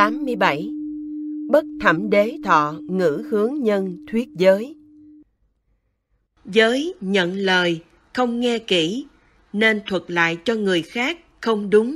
87. Bất thẩm đế thọ ngữ hướng nhân thuyết giới. Giới nhận lời, không nghe kỹ, nên thuật lại cho người khác không đúng.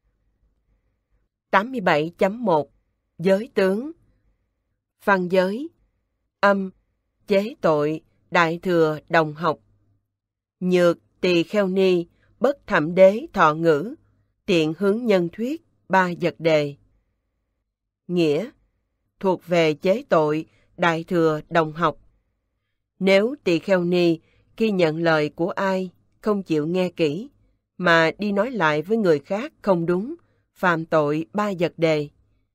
87.1. Giới tướng. Văn giới. Âm, chế tội, đại thừa, đồng học. Nhược, tỳ kheo ni, bất thẩm đế thọ ngữ, tiện hướng nhân thuyết, ba vật đề. Nghĩa, thuộc về chế tội, đại thừa, đồng học. Nếu tỳ kheo ni khi nhận lời của ai không chịu nghe kỹ, mà đi nói lại với người khác không đúng, phạm tội ba vật đề.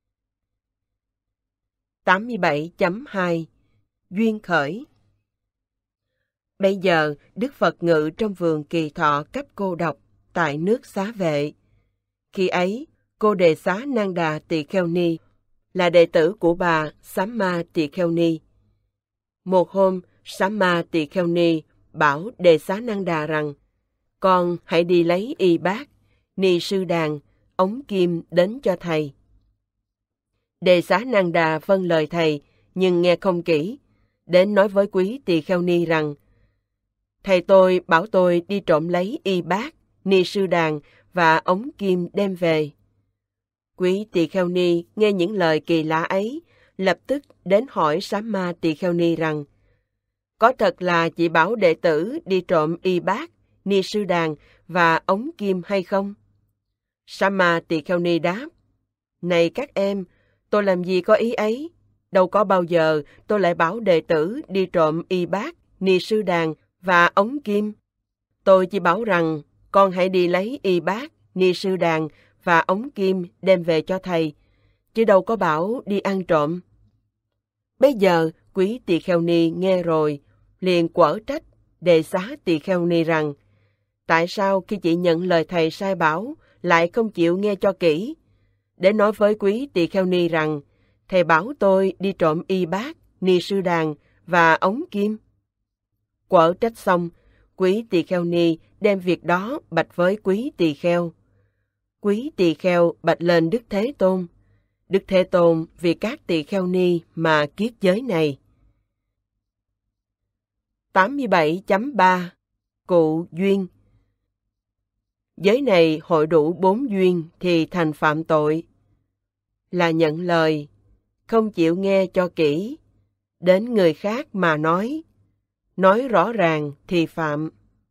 87.2. Duyên khởi. Bây giờ, Đức Phật ngự trong vườn Kỳ Thọ cấp cô độc tại nước Xá Vệ. Khi ấy, cô Đề Xá Nan Đà Tỳ Kheo Ni là đệ tử của bà Samma Tỳ Kheo Ni. Một hôm, Samma Tỳ Kheo Ni bảo Đề Xá Nan Đà rằng: con hãy đi lấy y bát, ni sư đàn, ống kim đến cho thầy. Đề Xá Nan Đà vâng lời thầy, nhưng nghe không kỹ, đến nói với quý Tỳ Kheo Ni rằng: thầy tôi bảo tôi đi trộm lấy y bát, ni sư đàn và ống kim đem về. Quý Tỳ Kheo Ni nghe những lời kỳ lạ ấy, lập tức đến hỏi Samma Tỳ Kheo Ni rằng: có thật là chị bảo đệ tử đi trộm y bát, ni sư đàn và ống kim hay không? Samma Tỳ Kheo Ni đáp: này các em, tôi làm gì có ý ấy, đâu có bao giờ tôi lại bảo đệ tử đi trộm y bát, ni sư đàn và ống kim. Tôi chỉ bảo rằng con hãy đi lấy y bát, ni sư đàn và ống kim đem về cho thầy, chứ đâu có bảo đi ăn trộm. Bây giờ quý Tỳ Kheo Ni nghe rồi, liền quở trách Đề Xá Tỳ Kheo Ni rằng: tại sao khi chị nhận lời thầy sai bảo lại không chịu nghe cho kỹ? Để nói với quý Tỳ Kheo Ni rằng thầy bảo tôi đi trộm y bát, ni sư đàn và ống kim. Quở trách xong, quý Tỳ Kheo Ni đem việc đó bạch với quý Tỳ Kheo. Quý Tỳ Kheo bạch lên Đức Thế Tôn. Đức Thế Tôn vì các Tỳ Kheo Ni mà kiết giới này. 87.3. Cụ duyên. Giới này hội đủ 4 duyên thì thành phạm tội. Là nhận lời, không chịu nghe cho kỹ, đến người khác mà nói rõ ràng thì phạm.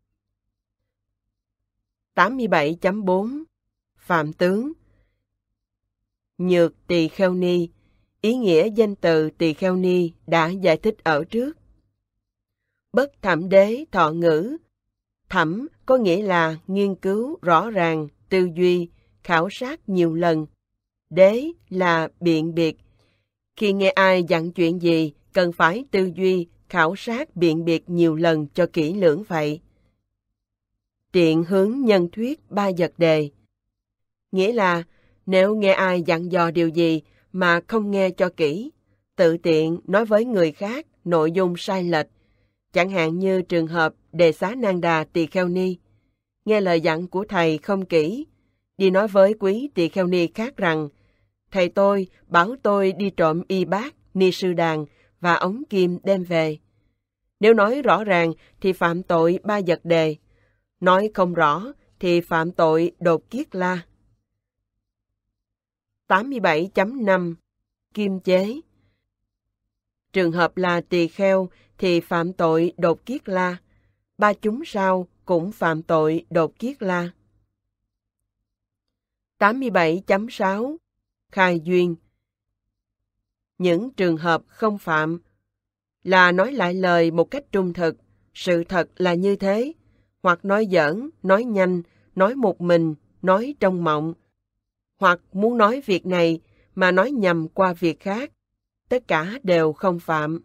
87.4. Phạm tướng. Nhược Tỳ Kheo Ni, ý nghĩa danh từ Tỳ Kheo Ni đã giải thích ở trước. Bất thẩm đế thọ ngữ. Thẩm có nghĩa là nghiên cứu rõ ràng, tư duy, khảo sát nhiều lần. Đế là biện biệt. Khi nghe ai dặn chuyện gì, cần phải tư duy, khảo sát biện biệt nhiều lần cho kỹ lưỡng vậy. Tiện hướng nhân thuyết ba vật đề. Nghĩa là nếu nghe ai dặn dò điều gì mà không nghe cho kỹ, tự tiện nói với người khác nội dung sai lệch, chẳng hạn như trường hợp Đề Xá Nan Đà Tỳ Kheo Ni, nghe lời dặn của thầy không kỹ, đi nói với quý Tỳ Kheo Ni khác rằng: thầy tôi bảo tôi đi trộm y bát, ni sư đàn và ống kim đem về. Nếu nói rõ ràng thì phạm tội ba vật đề, nói không rõ thì phạm tội đột kiết la. 87.5. Kim chế. Trường hợp là tỳ kheo thì phạm tội đột kiết la, ba chúng sao cũng phạm tội đột kiết la. 87.6. Khai duyên. Những trường hợp không phạm là nói lại lời một cách trung thực, sự thật là như thế, hoặc nói giỡn, nói nhanh, nói một mình, nói trong mộng, hoặc muốn nói việc này mà nói nhầm qua việc khác, tất cả đều không phạm.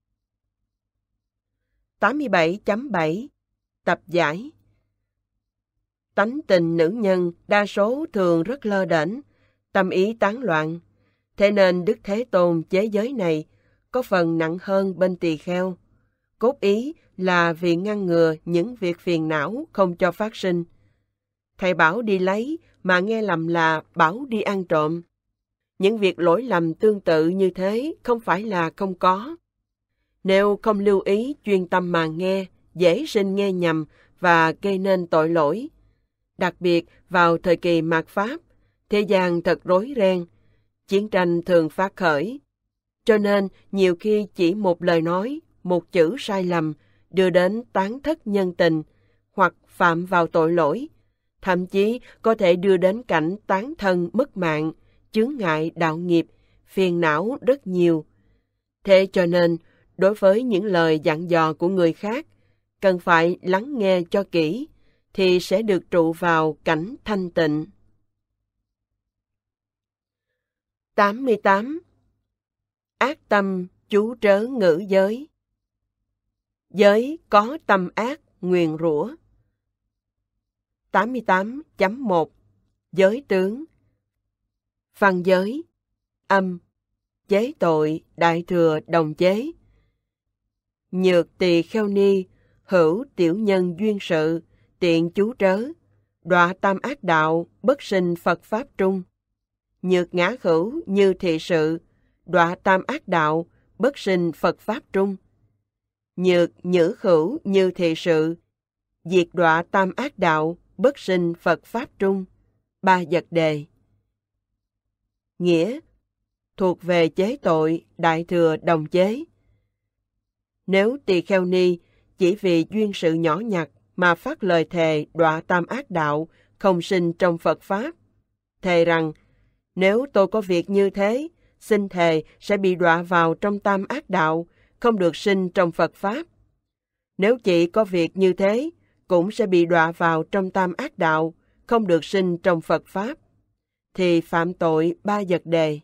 87.7. Tập giải. Tánh tình nữ nhân đa số thường rất lơ đễnh, tâm ý tán loạn, thế nên Đức Thế Tôn chế giới này có phần nặng hơn bên tỳ kheo. Cốt ý là vì ngăn ngừa những việc phiền não không cho phát sinh. Thầy bảo đi lấy mà nghe lầm là bảo đi ăn trộm. Những việc lỗi lầm tương tự như thế không phải là không có. Nếu không lưu ý chuyên tâm mà nghe, dễ sinh nghe nhầm và gây nên tội lỗi. Đặc biệt vào thời kỳ mạt Pháp, thế gian thật rối ren, chiến tranh thường phát khởi. Cho nên nhiều khi chỉ một lời nói, một chữ sai lầm đưa đến tán thất nhân tình hoặc phạm vào tội lỗi, thậm chí có thể đưa đến cảnh tán thân mất mạng, chướng ngại đạo nghiệp, phiền não rất nhiều. Thế cho nên, đối với những lời dặn dò của người khác, cần phải lắng nghe cho kỹ, thì sẽ được trụ vào cảnh thanh tịnh. 88. Ác tâm chú trớ ngữ giới. Giới có tâm ác nguyền rủa. 88.1 Giới tướng. Văn giới. Âm. Chế tội đại thừa đồng chế. Nhược tỳ kheo ni, hữu tiểu nhân duyên sự, tiện chú trớ, đọa tam ác đạo, bất sinh Phật Pháp trung. Nhược ngã hữu như thị sự, đọa tam ác đạo, bất sinh Phật Pháp trung. Nhược nhữ hữu như thị sự, diệt đọa tam ác đạo, bất sinh Phật Pháp trung. Ba vật đề. Nghĩa: thuộc về chế tội đại thừa đồng chế. Nếu tỳ kheo ni chỉ vì duyên sự nhỏ nhặt mà phát lời thề đọa tam ác đạo, không sinh trong Phật Pháp, thề rằng nếu tôi có việc như thế, xin thề sẽ bị đọa vào trong tam ác đạo, không được sinh trong Phật Pháp. Nếu chỉ có việc như thế, cũng sẽ bị đọa vào trong tam ác đạo, không được sinh trong Phật Pháp, thì phạm tội ba vật đề.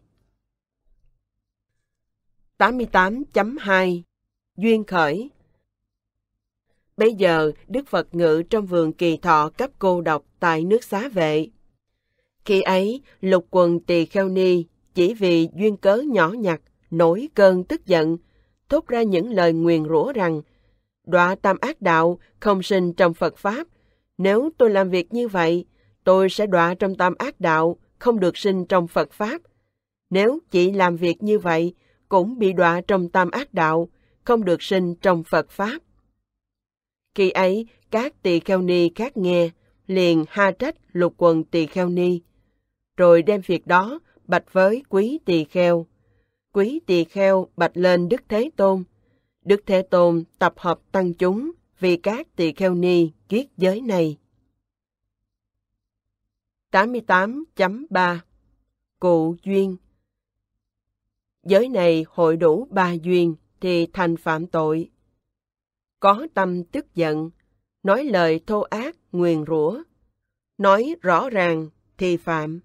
88.2 Duyên khởi. Bây giờ, Đức Phật ngự trong vườn Kỳ Thọ cấp cô độc tại nước Xá Vệ. Khi ấy, lục quần tỳ kheo ni chỉ vì duyên cớ nhỏ nhặt, nổi cơn tức giận, thốt ra những lời nguyền rủa rằng: đọa tam ác đạo, không sinh trong Phật Pháp. Nếu tôi làm việc như vậy, tôi sẽ đọa trong tam ác đạo, không được sinh trong Phật Pháp. Nếu chỉ làm việc như vậy, cũng bị đọa trong tam ác đạo, không được sinh trong Phật Pháp. Khi ấy, các tỳ kheo ni khác nghe, liền ha trách lục quần tỳ kheo ni, rồi đem việc đó bạch với quý tỳ kheo. Quý tỳ kheo bạch lên Đức Thế Tôn. Đức Thế Tôn tập hợp tăng chúng vì các tỳ kheo ni kiết giới này. 88.3 Cụ duyên. Giới này hội đủ 3 duyên thì thành phạm tội. Có tâm tức giận, nói lời thô ác, nguyền rủa, nói rõ ràng thì phạm.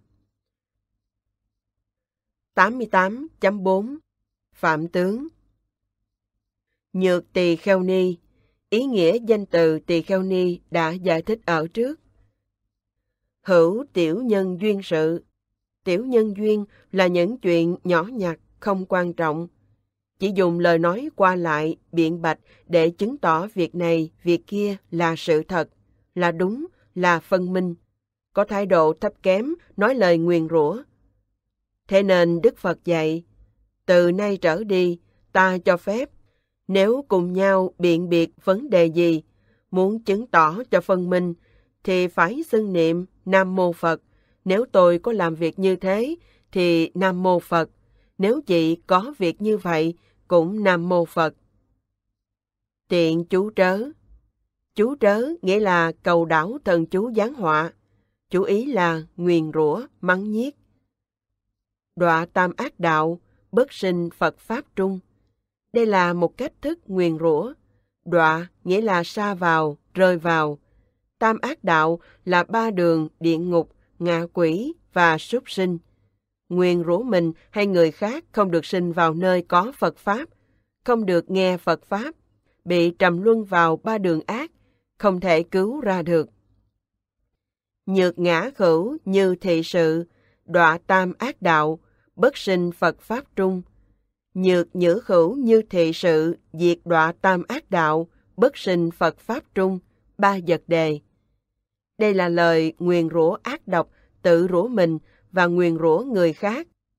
88.4 Phạm tướng. Nhược tỳ kheo ni. Ý nghĩa danh từ tỳ kheo ni đã giải thích ở trước. Hữu tiểu nhân duyên sự. Tiểu nhân duyên là những chuyện nhỏ nhặt, không quan trọng. Chỉ dùng lời nói qua lại, biện bạch để chứng tỏ việc này, việc kia là sự thật, là đúng, là phân minh. Có thái độ thấp kém, nói lời nguyền rủa. Thế nên Đức Phật dạy, từ nay trở đi, ta cho phép, nếu cùng nhau biện biệt vấn đề gì, muốn chứng tỏ cho phân minh, thì phải xưng niệm Nam Mô Phật. Nếu tôi có làm việc như thế, thì Nam Mô Phật. Nếu chị có việc như vậy, cũng Nam Mô Phật. Tiện chú trớ. Chú trớ nghĩa là cầu đảo thần chú giáng họa. Chú ý là nguyền rủa, mắng nhiếc. Đọa tam ác đạo, bất sinh Phật Pháp trung. Đây là một cách thức nguyền rủa. Đọa nghĩa là sa vào, rơi vào. Tam ác đạo là 3 đường địa ngục, ngạ quỷ và súc sinh. Nguyền rủa mình hay người khác không được sinh vào nơi có Phật Pháp, không được nghe Phật Pháp, bị trầm luân vào 3 đường ác, không thể cứu ra được. Nhược ngã hữu như thị sự, đọa tam ác đạo, bất sinh Phật Pháp trung. Nhược nhữ hữu như thị sự, diệt đọa tam ác đạo, bất sinh Phật Pháp trung. 3 vật đề. Đây là lời nguyền rủa ác độc, tự rủa mình và nguyền rủa người khác.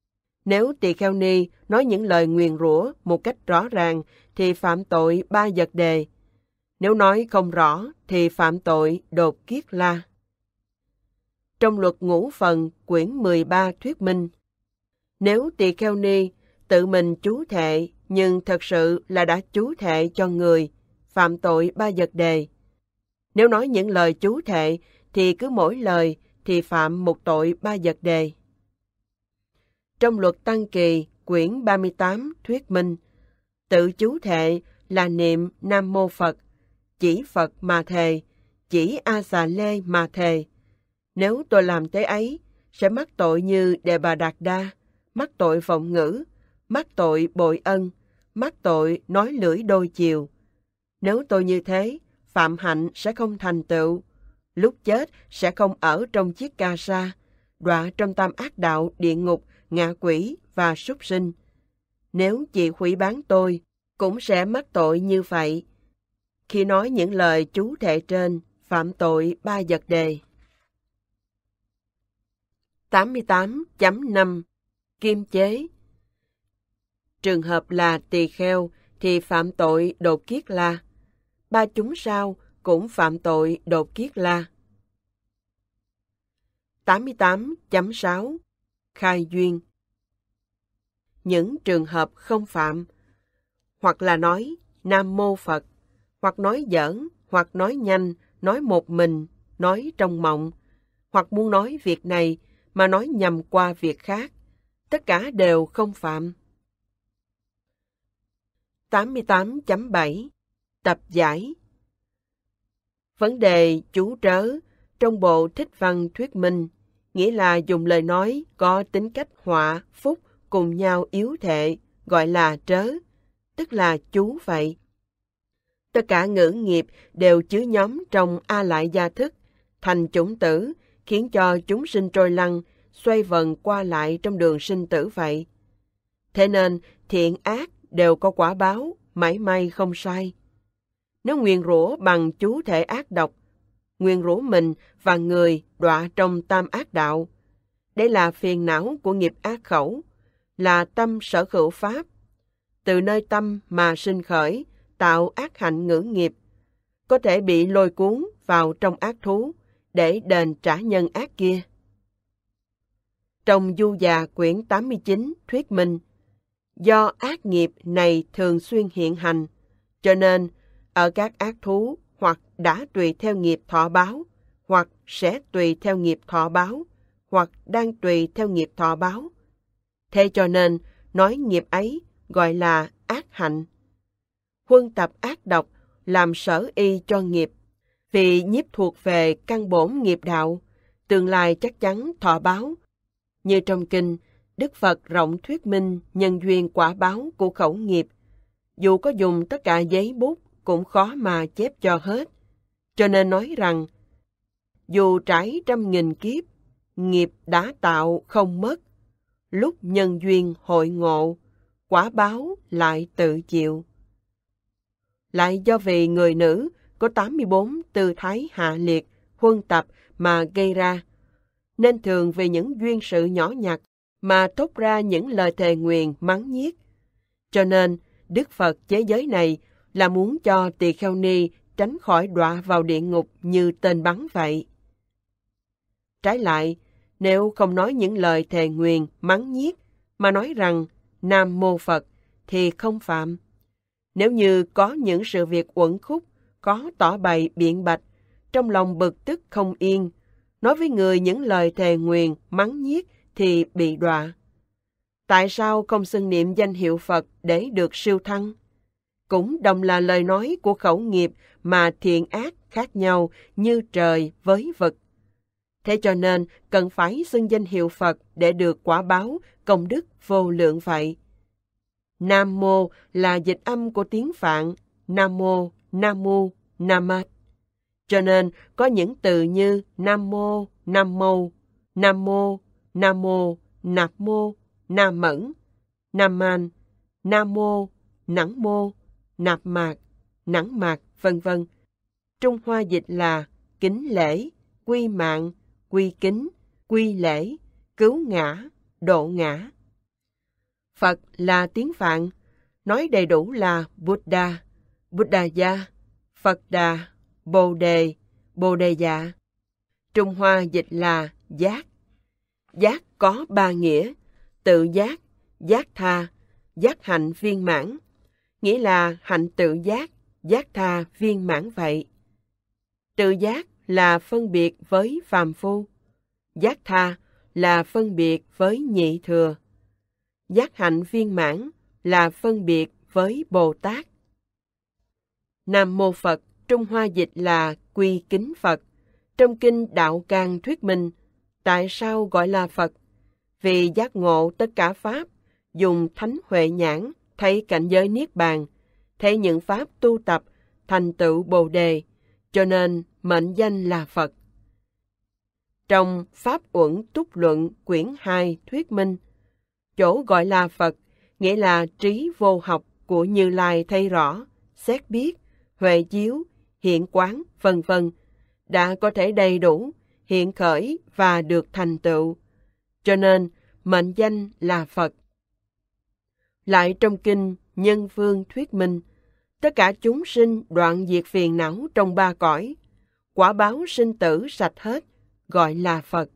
Nếu tỳ kheo ni nói những lời nguyền rủa một cách rõ ràng thì phạm tội 3 vật đề. Nếu nói không rõ thì phạm tội đột kiết la. Trong luật ngũ phần quyển 13 thuyết minh, nếu tỳ kheo ni tự mình chú thệ nhưng thật sự là đã chú thệ cho người, phạm tội 3 vật đề. Nếu nói những lời chú thệ thì cứ mỗi lời thì phạm một tội 3 vật đề. Trong luật Tăng Kỳ, quyển 38 thuyết minh, tự chú thệ là niệm Nam Mô Phật, chỉ Phật mà thề, chỉ A Xà Lê mà thề. Nếu tôi làm thế ấy, sẽ mắc tội như Đề Bà Đạt Đa, mắc tội vọng ngữ, mắc tội bội ân, mắc tội nói lưỡi đôi chiều. Nếu tôi như thế, phạm hạnh sẽ không thành tựu, lúc chết sẽ không ở trong chiếc ca sa, đọa trong tam ác đạo địa ngục, ngạ quỷ và súc sinh. Nếu chị hủy bán tôi, cũng sẽ mắc tội như vậy. Khi nói những lời chú thệ trên, phạm tội 3 vật đề. 88.5 Kim chế. Trường hợp là tỳ kheo thì phạm tội đột kiết la. 3 chúng sao cũng phạm tội đột kiết la. 88.6 Khai duyên. Những trường hợp không phạm, hoặc là nói Nam Mô Phật, hoặc nói giỡn, hoặc nói nhanh, nói một mình, nói trong mộng, hoặc muốn nói việc này mà nói nhầm qua việc khác, tất cả đều không phạm. 88.7 Tập giải. Vấn đề chú trớ trong bộ Thích Văn thuyết minh, nghĩa là dùng lời nói có tính cách họa, phúc cùng nhau yếu thệ, gọi là trớ, tức là chú vậy. Tất cả ngữ nghiệp đều chứa nhóm trong A Lại Gia Thức, thành chủng tử, khiến cho chúng sinh trôi lăn, xoay vần qua lại trong đường sinh tử vậy. Thế nên, thiện ác đều có quả báo, mảy may không sai. Nếu nguyền rủa bằng chú thể ác độc, nguyền rủa mình và người đọa trong tam ác đạo. Đây là phiền não của nghiệp ác khẩu, là tâm sở hữu pháp. Từ nơi tâm mà sinh khởi, tạo ác hạnh ngữ nghiệp, có thể bị lôi cuốn vào trong ác thú để đền trả nhân ác kia. Trong Du Già quyển 89 thuyết minh, do ác nghiệp này thường xuyên hiện hành, cho nên ở các ác thú hoặc đã tùy theo nghiệp thọ báo, hoặc sẽ tùy theo nghiệp thọ báo, hoặc đang tùy theo nghiệp thọ báo. Thế cho nên, nói nghiệp ấy gọi là ác hạnh. Huân tập ác độc làm sở y cho nghiệp, vì nhiếp thuộc về căn bổn nghiệp đạo, tương lai chắc chắn thọ báo. Như trong kinh, Đức Phật rộng thuyết minh nhân duyên quả báo của khẩu nghiệp. Dù có dùng tất cả giấy bút, cũng khó mà chép cho hết. Cho nên nói rằng, dù trải 100.000 kiếp, nghiệp đã tạo không mất. Lúc nhân duyên hội ngộ, quả báo lại tự chịu. Lại do vì người nữ có 84 tư thái hạ liệt, huân tập mà gây ra, nên thường vì những duyên sự nhỏ nhặt mà thốt ra những lời thề nguyền mắng nhiếc. Cho nên, Đức Phật chế giới này là muốn cho tỳ kheo ni tránh khỏi đọa vào địa ngục như tên bắn vậy. Trái lại, nếu không nói những lời thề nguyền mắng nhiếc mà nói rằng Nam Mô Phật thì không phạm. Nếu như có những sự việc uẩn khúc, có tỏ bày biện bạch, trong lòng bực tức không yên, nói với người những lời thề nguyền mắng nhiếc thì bị đọa. Tại sao không xưng niệm danh hiệu Phật để được siêu thăng? Cũng đồng là lời nói của khẩu nghiệp mà thiện ác khác nhau như trời với vực. Thế cho nên cần phải xưng danh hiệu Phật để được quả báo công đức vô lượng vậy. Nam Mô là dịch âm của tiếng Phạn Nam Mô, Nam Mu, Namat. Cho nên có những từ như Nam Mô, Nam Mô, Nam Mô, Nam Mô, Nạp Mô, Nam Mẫn, Nam Man, Nam Mô, Nẵng Mô, Nạp Mạc, Nẵng Mạc, vân vân. Trung Hoa dịch là kính lễ, quy mạng, quy kính, quy lễ, cứu ngã, độ ngã. Phật là tiếng Phạn, nói đầy đủ là Buddha, Buddhaya, Phật Đà, Bồ Đề, Bồ Đề Dạ. Trung Hoa dịch là giác. Giác có ba nghĩa: tự giác, giác tha, giác hạnh viên mãn. Nghĩa là hạnh tự giác, giác tha viên mãn vậy. Tự giác là phân biệt với phàm phu, giác tha là phân biệt với nhị thừa, giác hạnh viên mãn là phân biệt với Bồ Tát. Nam Mô Phật, Trung Hoa dịch là quy kính Phật. Trong kinh Đạo Cang thuyết minh, tại sao gọi là Phật? Vì giác ngộ tất cả Pháp, dùng thánh huệ nhãn, thấy cảnh giới Niết Bàn, thấy những Pháp tu tập, thành tựu Bồ Đề, cho nên mệnh danh là Phật. Trong Pháp Uẩn Túc Luận quyển 2 thuyết minh, chỗ gọi là Phật, nghĩa là trí vô học của Như Lai thấy rõ, xét biết, huệ chiếu, hiện quán, vân vân, đã có thể đầy đủ, hiện khởi và được thành tựu. Cho nên, mệnh danh là Phật. Lại trong kinh Nhân Phương thuyết minh, tất cả chúng sinh đoạn diệt phiền não trong ba cõi, quả báo sinh tử sạch hết, gọi là Phật.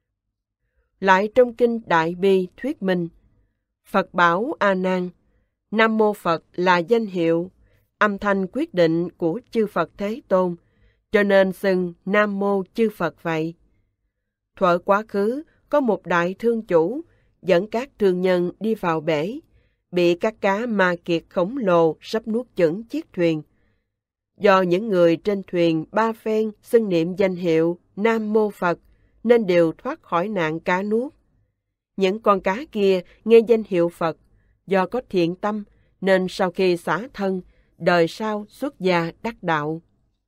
Lại trong kinh Đại Bi thuyết minh, Phật bảo A Nan, Nam Mô Phật là danh hiệu, âm thanh quyết định của chư Phật Thế Tôn, cho nên xưng Nam Mô chư Phật vậy. Thuở quá khứ, có một đại thương chủ dẫn các thương nhân đi vào bể, bị các cá ma kiệt khổng lồ sắp nuốt chửng chiếc thuyền. Do những người trên thuyền ba phen xưng niệm danh hiệu Nam Mô Phật, nên đều thoát khỏi nạn cá nuốt. Những con cá kia nghe danh hiệu Phật, do có thiện tâm, nên sau khi xả thân, đời sau xuất gia đắc đạo.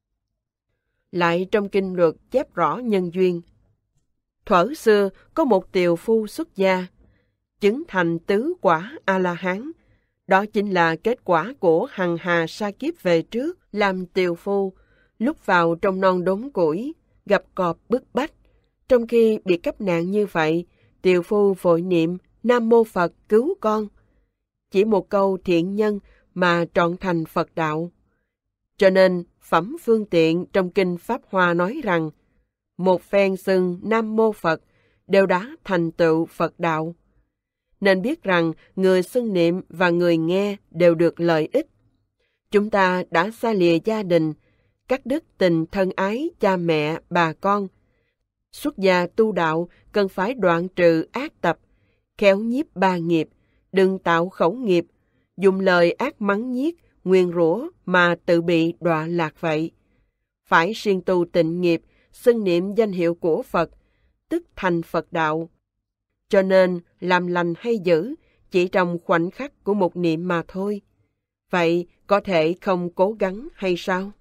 Lại trong kinh luật chép rõ nhân duyên. Thuở xưa có một tiều phu xuất gia, chứng thành tứ quả A-la-hán. Đó chính là kết quả của hằng hà sa kiếp về trước làm tiều phu, lúc vào trong non đốn củi, gặp cọp bức bách. Trong khi bị cấp nạn như vậy, tiều phu vội niệm Nam Mô Phật cứu con. Chỉ một câu thiện nhân mà trọn thành Phật đạo. Cho nên, phẩm phương tiện trong kinh Pháp Hoa nói rằng, một phen xưng Nam Mô Phật đều đã thành tựu Phật đạo. Nên biết rằng người xưng niệm và người nghe đều được lợi ích. Chúng ta đã xa lìa gia đình, cắt đứt tình thân ái cha mẹ, bà con. Xuất gia tu đạo cần phải đoạn trừ ác tập, khéo nhiếp ba nghiệp, đừng tạo khẩu nghiệp, dùng lời ác mắng nhiếc, nguyền rủa mà tự bị đọa lạc vậy. Phải siêng tu tịnh nghiệp, xưng niệm danh hiệu của Phật, tức thành Phật đạo. Cho nên, làm lành hay dữ, chỉ trong khoảnh khắc của một niệm mà thôi. Vậy, có thể không cố gắng hay sao?